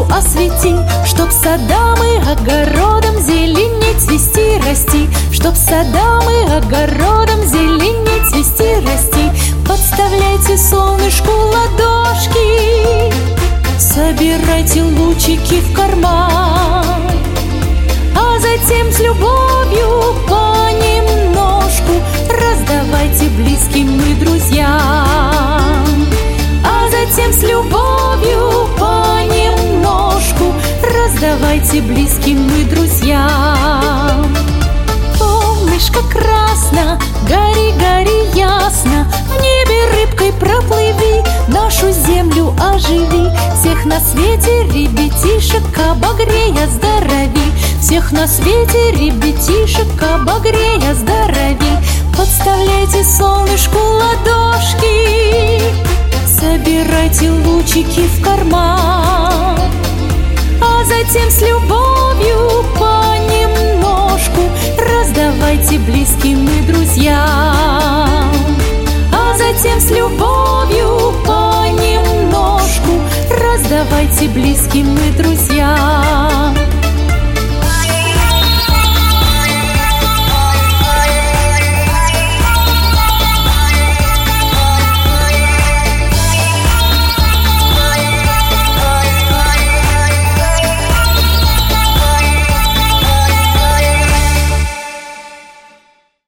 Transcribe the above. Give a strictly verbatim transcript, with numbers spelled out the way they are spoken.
освети, чтоб садам и огородом зеленеть, цвести, расти, чтоб садам и огородом зеленеть, цвести, расти. Подставляйте солнышку ладошки, собирайте лучики в карман, а затем с любовью понемножку раздавайте близким и друзьям. А затем с любовью понемножку раздавайте близким и друзьям. Солнышко красно, гори, гори ясно, в небе рыбкой проплыви, нашу землю оживи. Всех на свете ребятишек обогрея здорови, всех на свете ребятишек обогрея здорови. Подставляйте солнышку ладошки, собирайте лучики в карман, а затем с любовью понемножку раздавайте близким и друзьям. А затем с любовью понемножку раздавайте близким и друзьям.